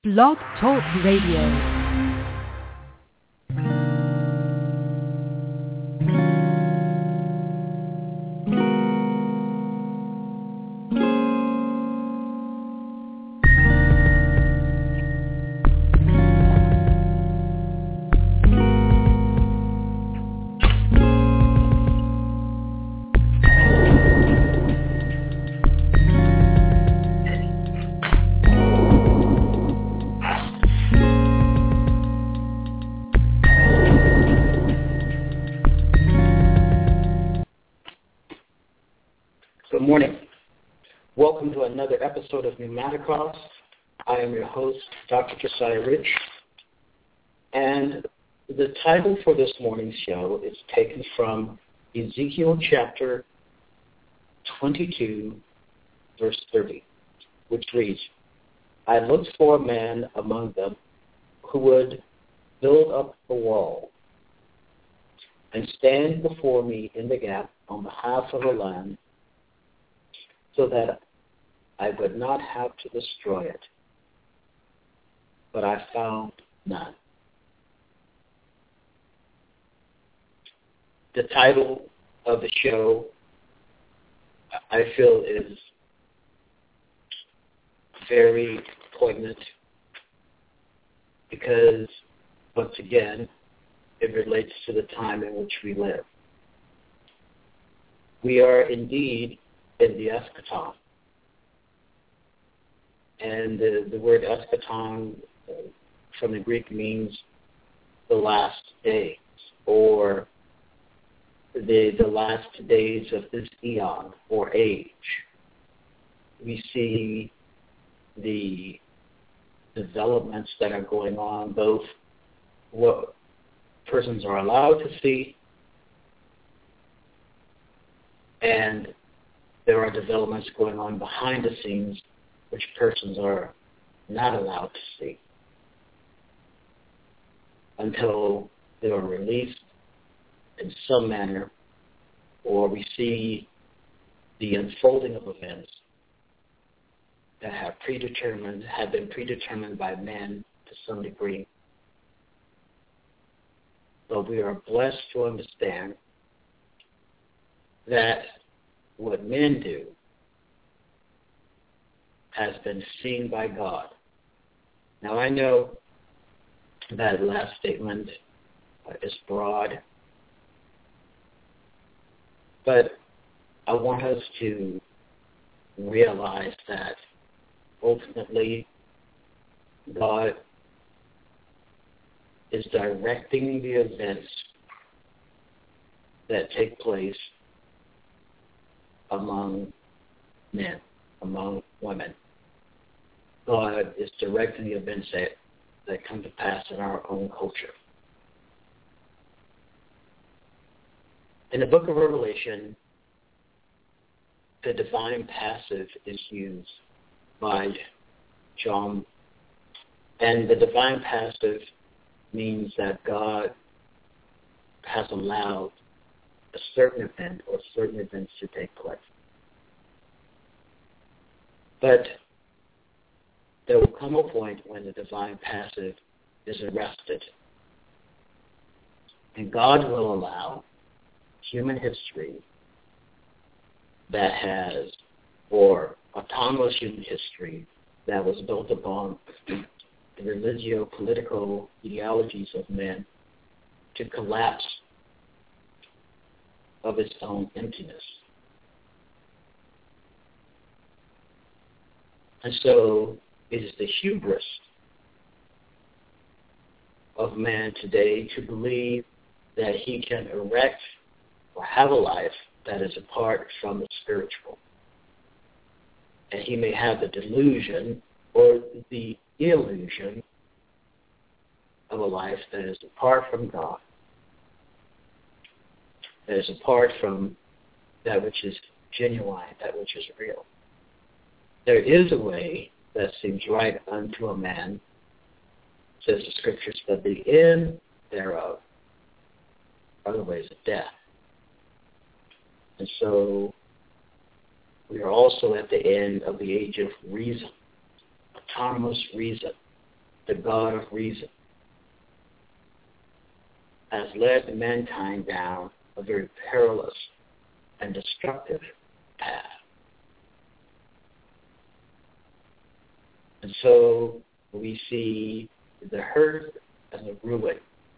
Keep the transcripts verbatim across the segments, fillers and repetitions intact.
Blog Talk Radio. Good morning. Welcome to another episode of Pneumaticross. I am your host, Doctor Josiah Rich, and the title for this morning's show is taken from Ezekiel chapter twenty-two, verse thirty, which reads, I looked for a man among them who would build up the wall and stand before me in the gap on behalf of the land, so that I would not have to destroy it. But I found none. The title of the show, I feel, is very poignant because, once again, it relates to the time in which we live. We are indeed in the eschaton. And the, the word eschaton uh, from the Greek means the last days, or the, the last days of this eon or age. We see the developments that are going on, both what persons are allowed to see and there are developments going on behind the scenes which persons are not allowed to see until they are released in some manner, or we see the unfolding of events that have predetermined, have been predetermined by men to some degree. But we are blessed to understand that what men do has been seen by God. Now, I know that last statement is broad, but I want us to realize that ultimately God is directing the events that take place among men, among women. God is directing the events that, that come to pass in our own culture. In the book of Revelation, the divine passive is used by John, and the divine passive means that God has allowed a certain event or certain events to take place. But there will come a point when the divine passive is arrested. And God will allow human history that has, or autonomous human history that was built upon the religio-political ideologies of men to collapse of its own emptiness. And so it is the hubris of man today to believe that he can erect or have a life that is apart from the spiritual. And he may have the delusion or the illusion of a life that is apart from God, that is apart from that which is genuine, that which is real. There is a way that seems right unto a man, says the Scriptures, but the end thereof are the ways of death. And so we are also at the end of the age of reason, autonomous reason. the God of reason, has led mankind down a very perilous and destructive path. And so we see the hurt and the ruin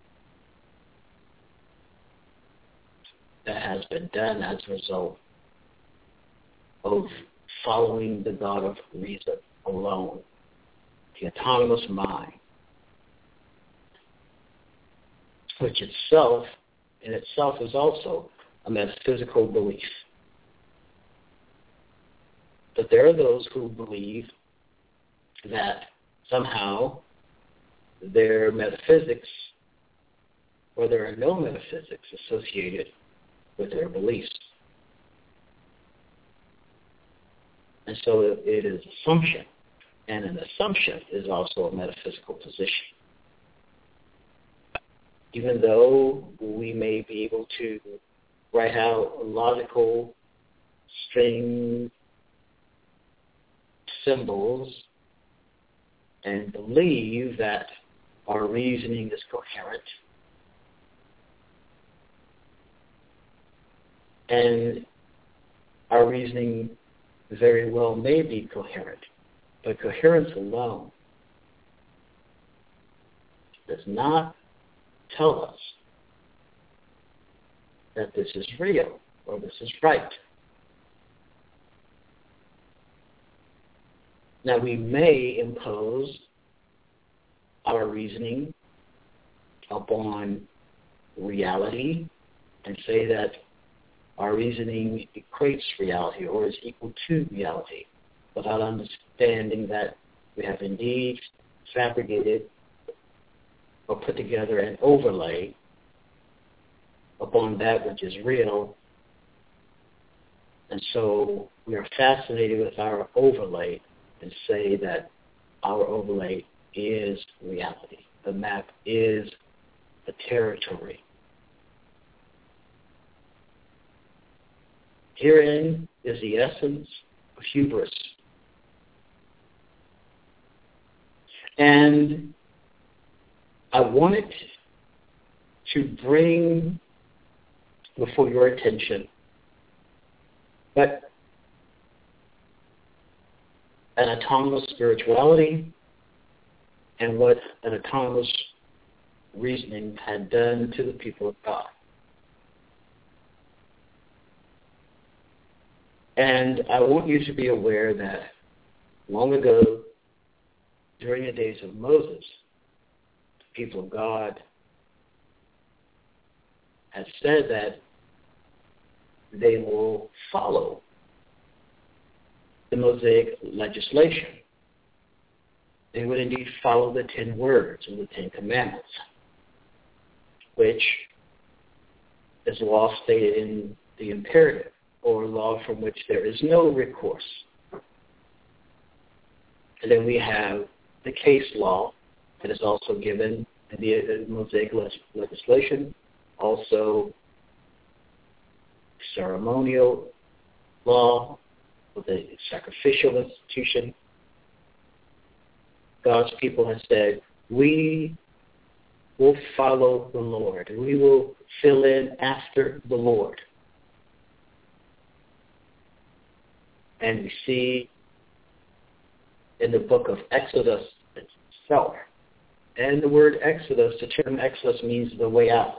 that has been done as a result of following the God of reason alone, the autonomous mind, which itself, in itself, is also a metaphysical belief. But there are those who believe that somehow their metaphysics, or there are no metaphysics associated with their beliefs. And so it is assumption, and an assumption is also a metaphysical position. Even though we may be able to write out logical string symbols and believe that our reasoning is coherent, and our reasoning very well may be coherent, but coherence alone does not tell us that this is real or this is right. Now, we may impose our reasoning upon reality and say that our reasoning equates reality or is equal to reality, without understanding that we have indeed fabricated or put together an overlay upon that which is real. And so we are fascinated with our overlay and say that our overlay is reality. The map is the territory. Herein is the essence of hubris. And I wanted to bring before your attention that an autonomous spirituality and what an autonomous reasoning had done to the people of God. And I want you to be aware that long ago, during the days of Moses, the people of God had said that they will follow the Mosaic legislation. They would indeed follow the ten words of the Ten Commandments, which is law stated in the imperative, or law from which there is no recourse. And then we have the case law that is also given in the Mosaic legislation, also ceremonial law with the sacrificial institution. God's people have said, we will follow the Lord. We will fill in after the Lord. And we see in the book of Exodus itself, and the word Exodus, the term Exodus means the way out.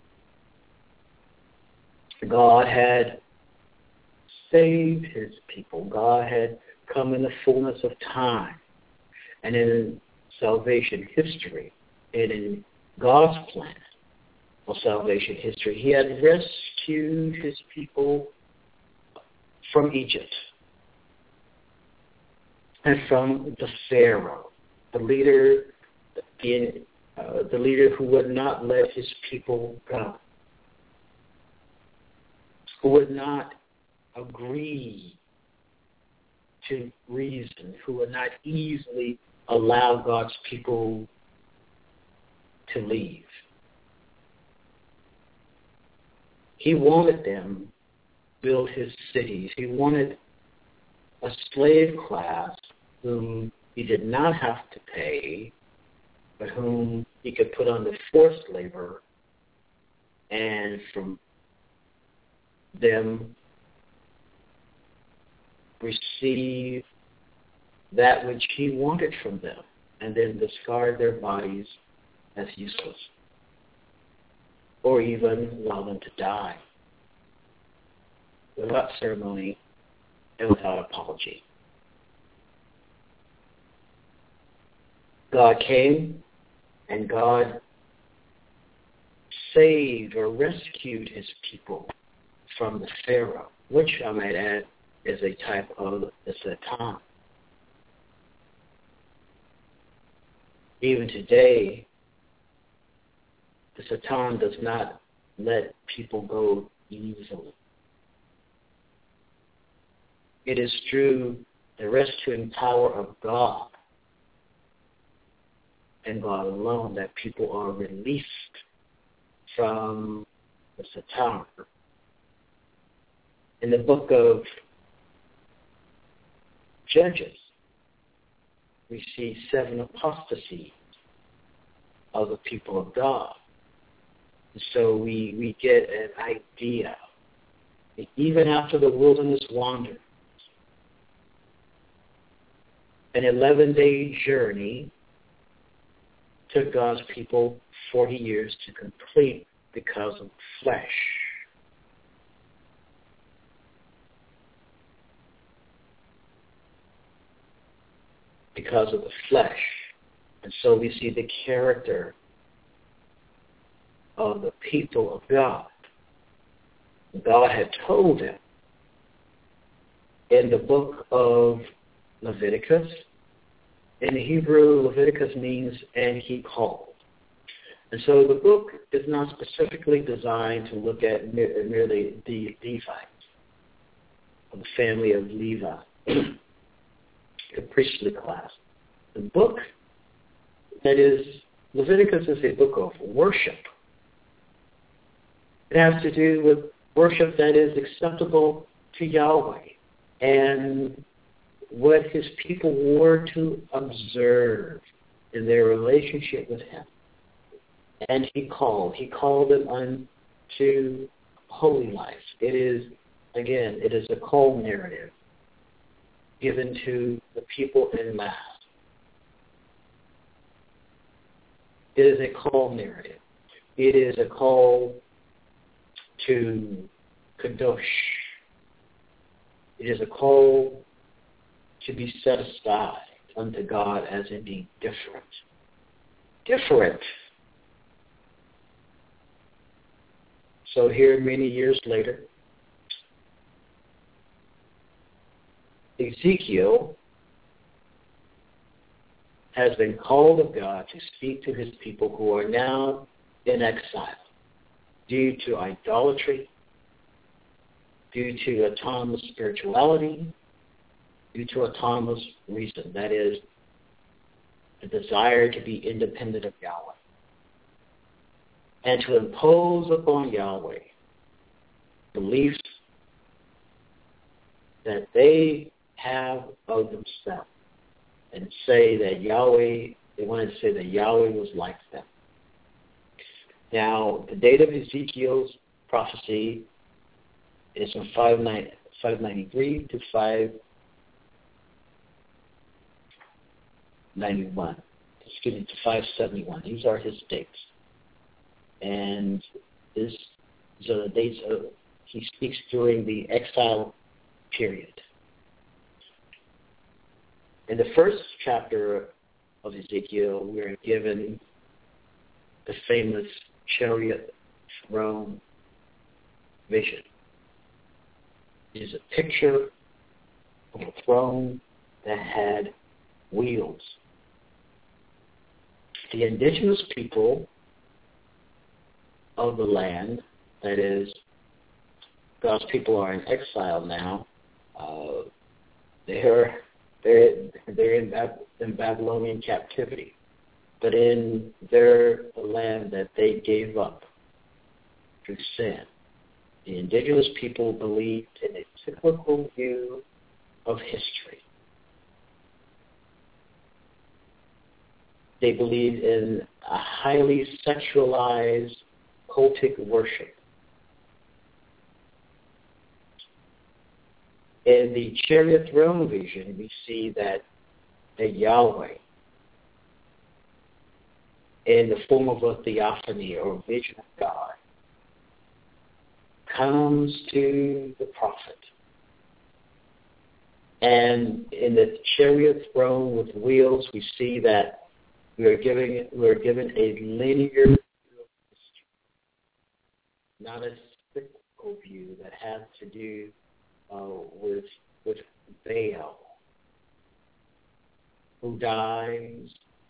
God had saved his people. God had come in the fullness of time. And in salvation history, and in God's plan of salvation history, he had rescued his people from Egypt and from the Pharaoh, the leader, the, uh, the leader who would not let his people go, who would not agree to reason, who would not easily allow God's people to leave. He wanted them to build his cities. He wanted a slave class whom he did not have to pay but whom he could put under forced labor, and from them receive that which he wanted from them, and then discard their bodies as useless, or even allow them to die without ceremony and without apology. God came and God saved or rescued his people from the Pharaoh, which I might add is a type of the Satan. Even today, the Satan does not let people go easily. It is through the rescuing power of God and God alone that people are released from the Satan. In the book of Judges, we see seven apostasies of the people of God. And so we, we get an idea, even after the wilderness wander, an eleven-day journey took God's people forty years to complete because of flesh. Because of the flesh. And so we see the character of the people of God. God had told them in the book of Leviticus. In Hebrew, Leviticus means, and he called. And so the book is not specifically designed to look at merely the Levites, of the family of Levi, the priestly class. The book, that is, Leviticus is a book of worship. It has to do with worship that is acceptable to Yahweh and what his people were to observe in their relationship with him. And he called. He called them unto holy life. It is, again, it is a call narrative given to the people en masse. It is a call narrative. It is a call to kadosh. It is a call to be set aside unto God as indeed different. Different. So here, many years later, Ezekiel has been called of God to speak to his people who are now in exile due to idolatry, due to autonomous spirituality, due to autonomous reason, that is, the desire to be independent of Yahweh, and to impose upon Yahweh beliefs that they have of themselves, and say that Yahweh, they wanted to say that Yahweh was like them. Now, the date of Ezekiel's prophecy is from five ninety-three to five ninety-one. Excuse me, to five seventy-one. These are his dates. And this, these are the dates of, he speaks during the exile period. In the first chapter of Ezekiel, we are given the famous chariot throne vision. It is a picture of a throne that had wheels. The indigenous people of the land, that is, God's people are in exile now. Uh, they're they're they're in, Bab- in Babylonian captivity, but in their land that they gave up through sin. The indigenous people believed in a cyclical view of history. They believed in a highly sexualized cultic worship. In the chariot throne vision, we see that the Yahweh, in the form of a theophany or a vision of God, comes to the prophet. And in the chariot throne with wheels, we see that we are giving we are given a linear view of history, not a cyclical view that has to do uh, with with Baal, who dies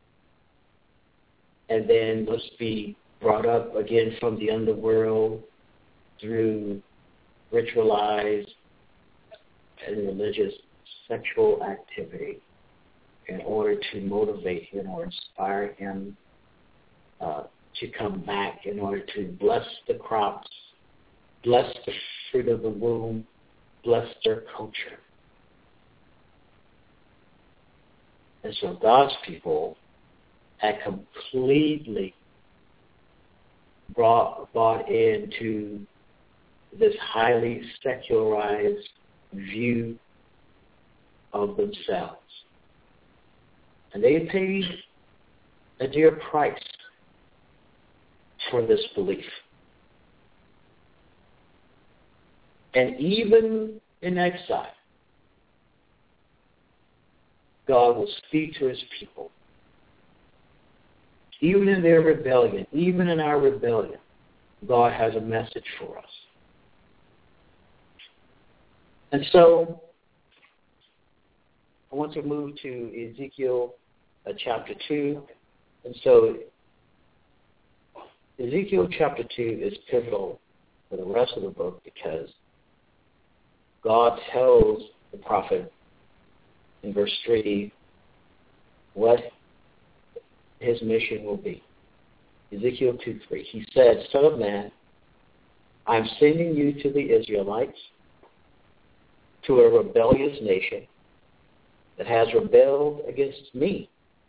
and then must be brought up again from the underworld through ritualized and religious sexual activity in order to motivate him or inspire him uh, to come back, in order to bless the crops, bless the fruit of the womb, bless their culture. And so God's people had completely brought, bought into this highly secularized view of themselves. And they paid a dear price for this belief. And even in exile, God will speak to his people. Even in their rebellion, even in our rebellion, God has a message for us. And so I want to move to Ezekiel uh, chapter two. And so Ezekiel chapter two is pivotal for the rest of the book because God tells the prophet in verse three what his mission will be. Ezekiel two three. He said, Son of man, I'm sending you to the Israelites, to a rebellious nation that has rebelled against me.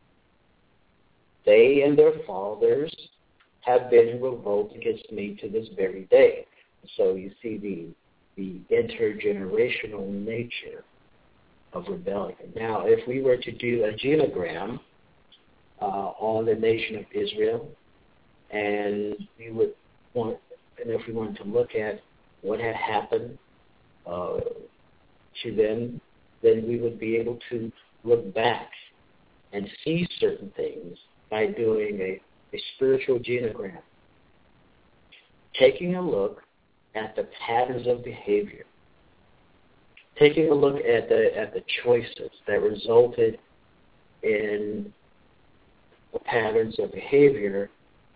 They and their fathers have been in revolt against me to this very day. So you see the the intergenerational nature of rebellion. Now, if we were to do a genogram uh, on the nation of Israel, and we would want, and if we wanted to look at what had happened uh, to them, then we would be able to look back and see certain things by doing a, a spiritual genogram, taking a look at the patterns of behavior, taking a look at the at the choices that resulted in the patterns of behavior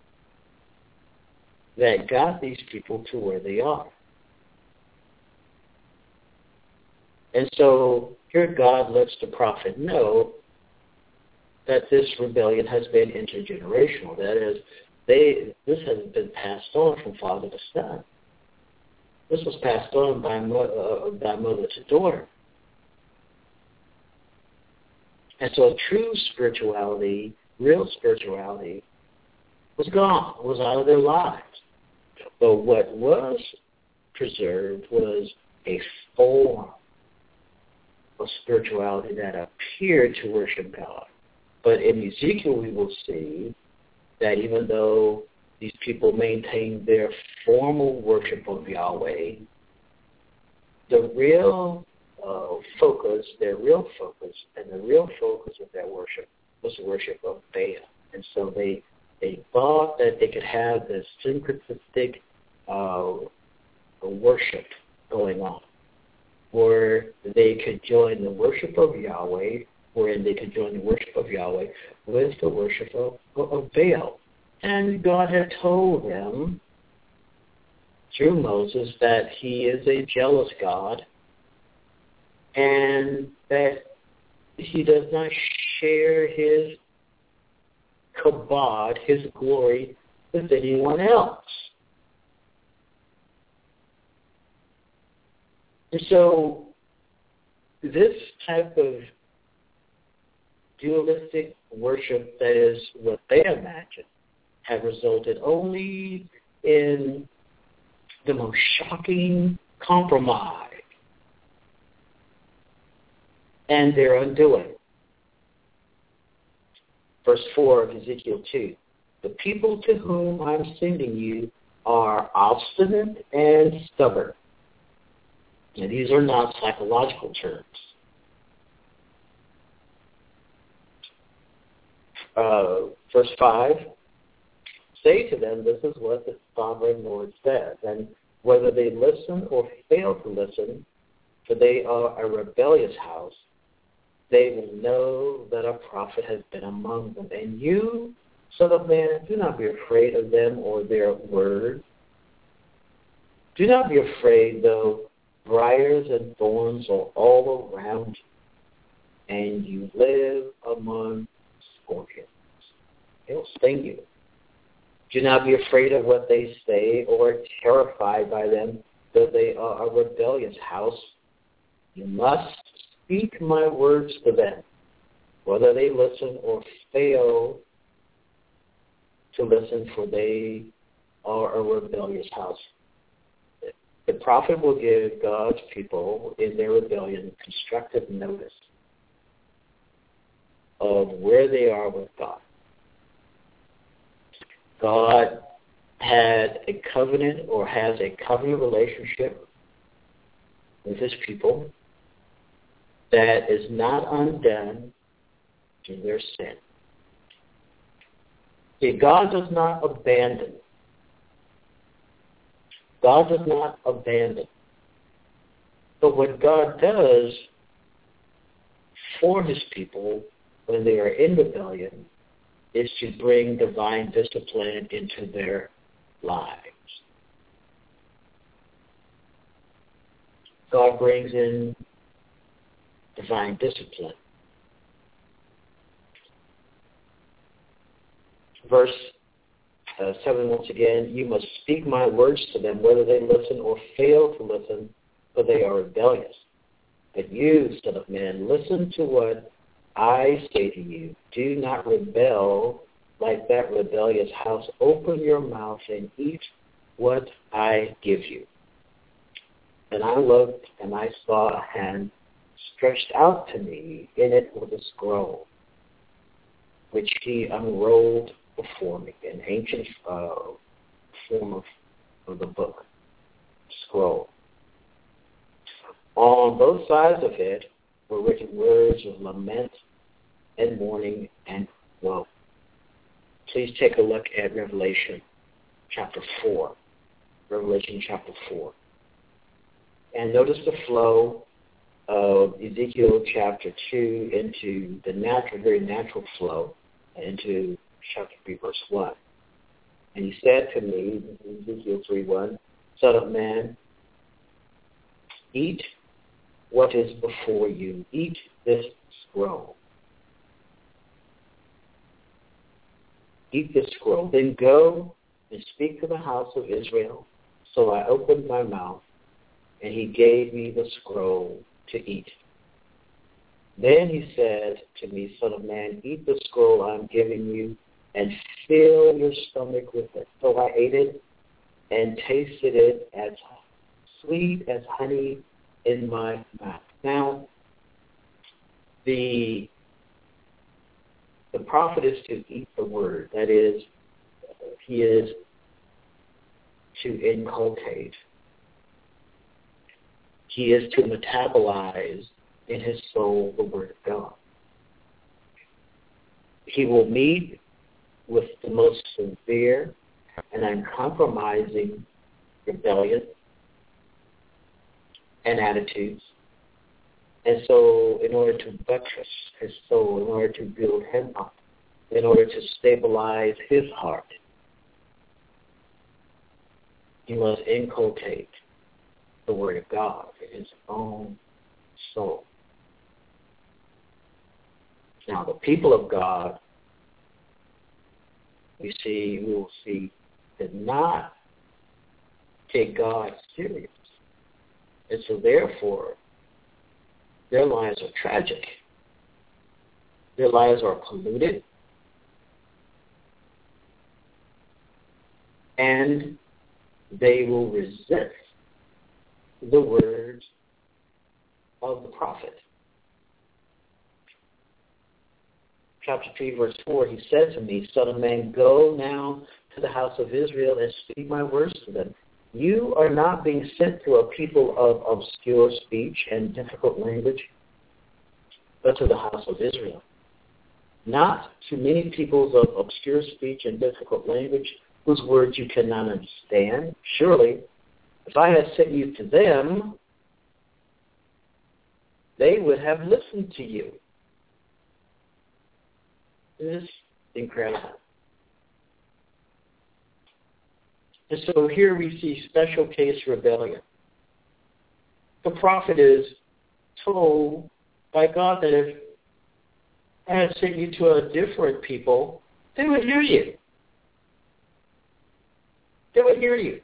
that got these people to where they are. And so here God lets the prophet know that this rebellion has been intergenerational. That is, they this has been passed on from father to son. This was passed on by, uh, by mother to daughter. And so true spirituality, real spirituality, was gone, was out of their lives. But what was preserved was a form of spirituality that appeared to worship God. But in Ezekiel we will see that even though these people maintained their formal worship of Yahweh, the real uh, focus, their real focus, and the real focus of their worship was the worship of Baal. And so they they thought that they could have this syncretistic uh, worship going on, where they could join the worship of Yahweh, wherein they could join the worship of Yahweh with the worship of, of Baal. And God had told them through Moses that he is a jealous God and that he does not share his kabod, his glory, with anyone else. And so this type of dualistic worship that is what they imagine have resulted only in the most shocking compromise and their undoing. Verse four of Ezekiel two, the people to whom I'm sending you are obstinate and stubborn. And these are not psychological terms. Uh, verse five, say to them, this is what the sovereign Lord says, and whether they listen or fail to listen, for they are a rebellious house, they will know that a prophet has been among them. And you, son of man, do not be afraid of them or their word. Do not be afraid, though briars and thorns are all around you, and you live among scorpions. They'll sting you. Do not be afraid of what they say or terrified by them, though they are a rebellious house. You must speak my words to them, whether they listen or fail to listen, for they are a rebellious house. The prophet will give God's people in their rebellion constructive notice of where they are with God. God had a covenant or has a covenant relationship with his people that is not undone through their sin. See, God does not abandon. God does not abandon. But what God does for his people when they are in rebellion is to bring divine discipline into their lives. God brings in divine discipline. Verse uh, seven once again, you must speak my words to them, whether they listen or fail to listen, for they are rebellious. But you, son of man, listen to what I say to you. Do not rebel like that rebellious house. Open your mouth and eat what I give you. And I looked, and I saw a hand stretched out to me. In it was a scroll, which he unrolled before me, an ancient uh, form of, of the book, scroll. On both sides of it were written words of lament and mourning and woe. Please take a look at Revelation chapter four. Revelation chapter four. And notice the flow of Ezekiel chapter two into the natural, very natural flow into chapter three, verse one. And he said to me, Ezekiel three one, Son of man, eat what is before you. Eat this scroll. Eat this scroll. Then go and speak to the house of Israel. So I opened my mouth, and he gave me the scroll to eat. Then he said to me, Son of man, eat the scroll I'm giving you, and fill your stomach with it. So I ate it and tasted it as sweet as honey in my mouth. Now, the the prophet is to eat the word. That is, he is to inculcate. He is to metabolize in his soul the word of God. He will meet with the most severe and uncompromising rebellion and attitudes. And so in order to buttress his soul, in order to build him up, in order to stabilize his heart, he must inculcate the word of God in his own soul. Now, the people of God, we see, we will see, did not take God serious. And so therefore, their lives are tragic. Their lives are polluted. And they will resist the words of the prophet. Chapter three, verse four, he said to me, Son of man, go now to the house of Israel and speak my words to them. You are not being sent to a people of obscure speech and difficult language, but to the house of Israel. Not to many peoples of obscure speech and difficult language whose words you cannot understand. Surely, if I had sent you to them, they would have listened to you. This is incredible. And so here we see special case rebellion. The prophet is told by God that if I had sent you to a different people, they would hear you. They would hear you.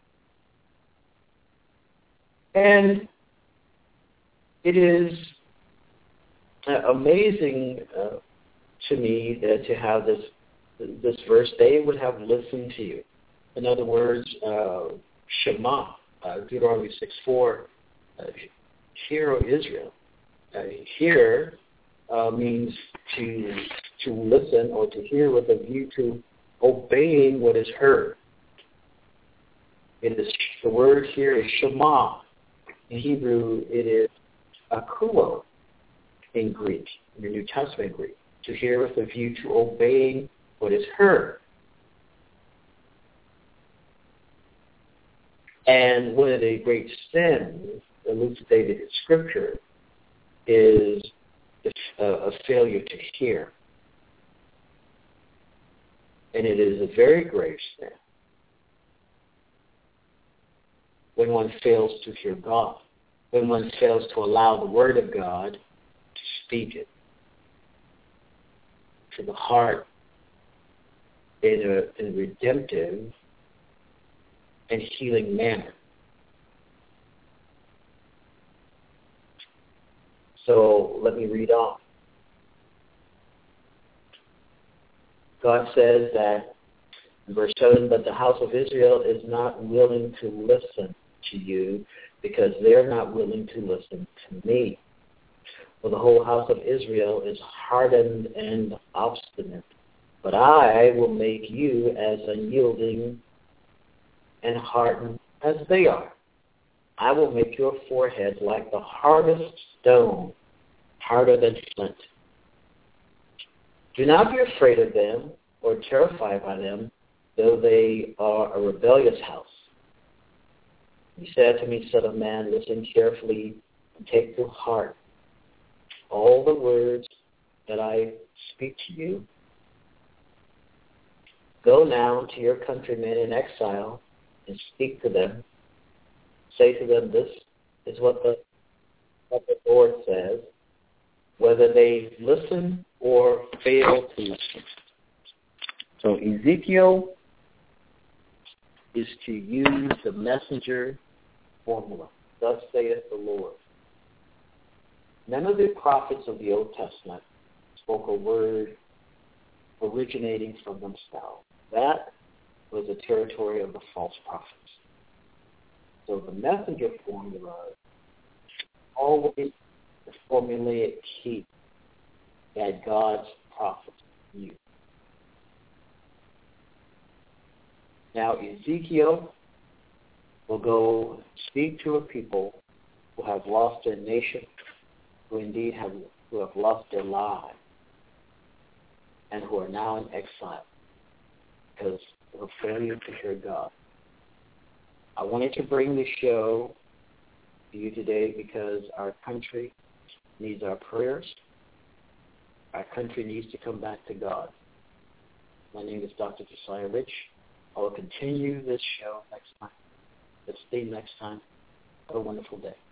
And it is uh, amazing uh, to me that to have this this verse, they would have listened to you. In other words, uh, Shema, uh, Deuteronomy six four, uh, hear, O Israel. Uh, hear uh, means to to listen or to hear with a view to obeying what is heard. It is, the word here is Shema. In Hebrew, it is akuo in Greek, in the New Testament Greek, to hear with a view to obeying what is heard. And one of the great sins elucidated in Scripture is a, a failure to hear. And it is a very grave sin when one fails to hear God, when one fails to allow the Word of God to speak it to the heart in a, in a redemptive and healing manner. So let me read on. God says that in verse seven, but the house of Israel is not willing to listen to you because they're not willing to listen to me. For the whole house of Israel is hardened and obstinate. But I will make you as unyielding and hardened as they are. I will make your forehead like the hardest stone, harder than flint. Do not be afraid of them or terrified by them, though they are a rebellious house. He said to me, Son of man, listen carefully and take to heart all the words that I speak to you. Go now to your countrymen in exile and speak to them. Say to them, this is what the, what the Lord says, whether they listen or fail to listen. So Ezekiel is to use the messenger formula. Thus saith the Lord. None of the prophets of the Old Testament spoke a word originating from themselves. That was the territory of the false prophets. So the messenger formula is always the formulaic key that God's prophets use. Now Ezekiel will go speak to a people who have lost their nation, who indeed have who have lost their lives, and who are now in exile because of failure to hear God. I wanted to bring this show to you today because our country needs our prayers. Our country needs to come back to God. My name is Doctor Josiah Rich. I will continue this show next time. Let's see you next time. Have a wonderful day.